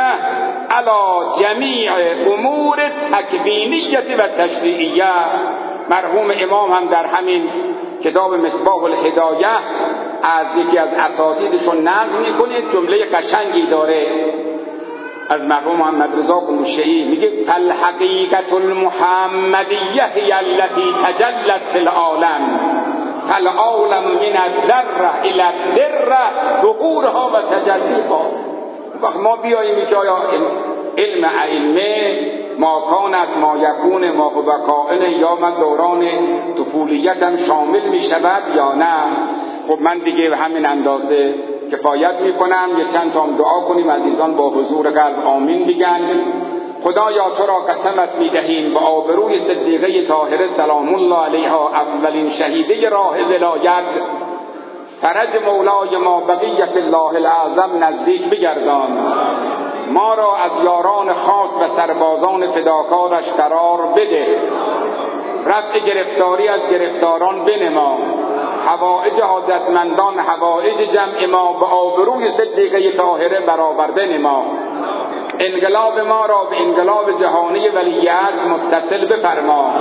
علی جمیع امور تکوینیه و تشریعیه. مرحوم امام هم در همین کتاب مصباح الهدایه از یکی از اساتیدشون نقل میکنه، جمله قشنگی داره از مرحوم محمد رضا قوشه‌ای، میگه فالحقیقة المحمدیه هی التي تجلت فی العالم فالعالم من الذره الی الذره ظهورها و تجلیها. وقت ما بیاییم که آیا علم ائمه ما کان است ما یکون ما هو کائن، یا من دوران طفولیتم شامل می شود یا نه. خب من دیگه همین اندازه کفایت می کنم. یه چند تا دعا کنیم عزیزان با حضور قلب آمین بگن. خدایا تو را قسمت می دهیم به آبروی صدیقه طاهره سلام الله علیها، اولین شهیده راه ولایت، فرج مولای ما بقیت الله الاعظم نزدیک بگردان. ما را از یاران خاص و سربازان فداکارش قرار بده. رفع گرفتاری از گرفتاران بنما. حوائج حاجتمندان حوائج جمع ما به آبروی صدیقه طاهره برآورده نما. انقلاب ما را به انقلاب جهانی ولی عصر متصل بفرما.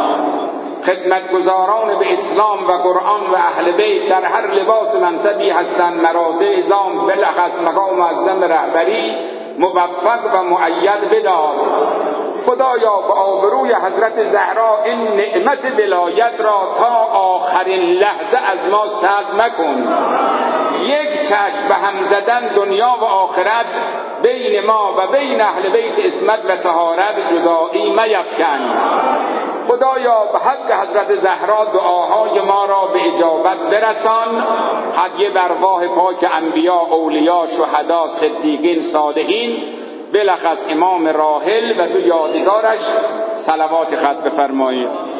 خدمتگزاران به اسلام و قرآن و اهل بیت در هر لباس منصبی هستند، مراجع ازام بلخص مقام معظم رهبری موفق و مؤید بدار. خدایا به آبروی حضرت زهرا این نعمت ولایت را تا آخرین لحظه از ما سلب مکن. یک چشم به هم زدن دنیا و آخرت بین ما و بین اهل بیت عصمت و طهارت جدایی میفکن. خدایا به حق حضرت زهرا دعاهای ما را به اجابت برسان. هدیه بر ارواح پاک انبیا، اولیا، شهدا، صدیقین، صالحین، بلخص امام راحل و به یادگارش صلوات خط بفرمایید.